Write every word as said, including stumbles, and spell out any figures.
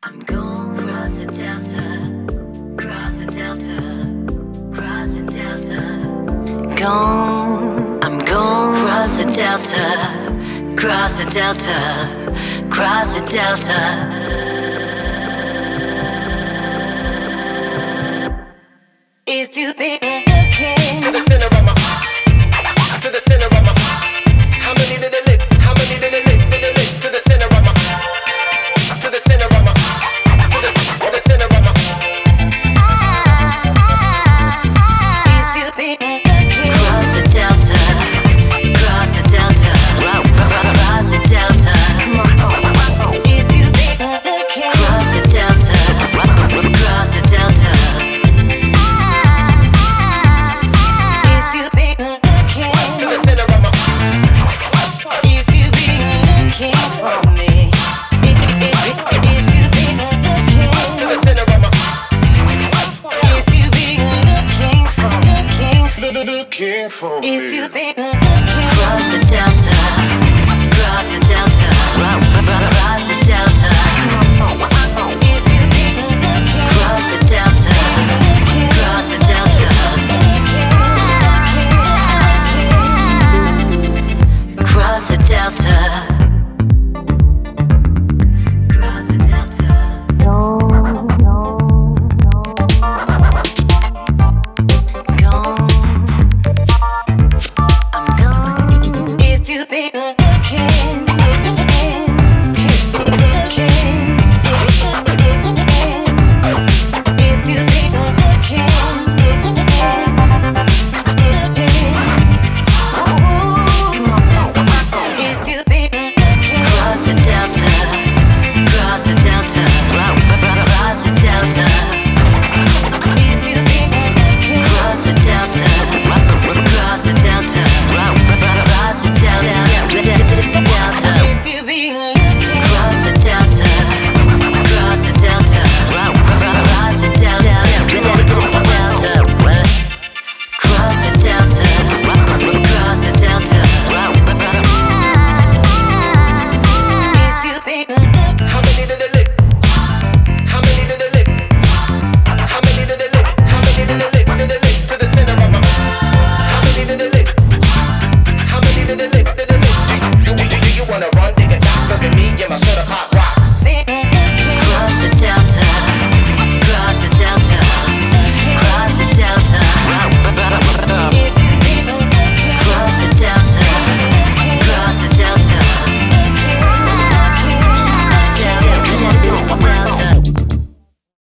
I'm going cross the delta, cross the delta, cross the delta. Gone, I'm gone cross the delta, cross the delta, cross the delta. If you think looking to the center of my, to the center of my, how many did it lick? How many did it lick? Did it lick to the center of my, to the center of my, to the, to the center of my. If you think looking cross the delta, cross the delta, cross the delta. Come on. If you think looking cross the delta, cross the delta. If you think cross the delta, cross the delta, cross the delta. If you think cross the delta, cross the delta, cross the delta, cross the delta. You wanna run, nigga, not look at me, yeah, my soda pop rock.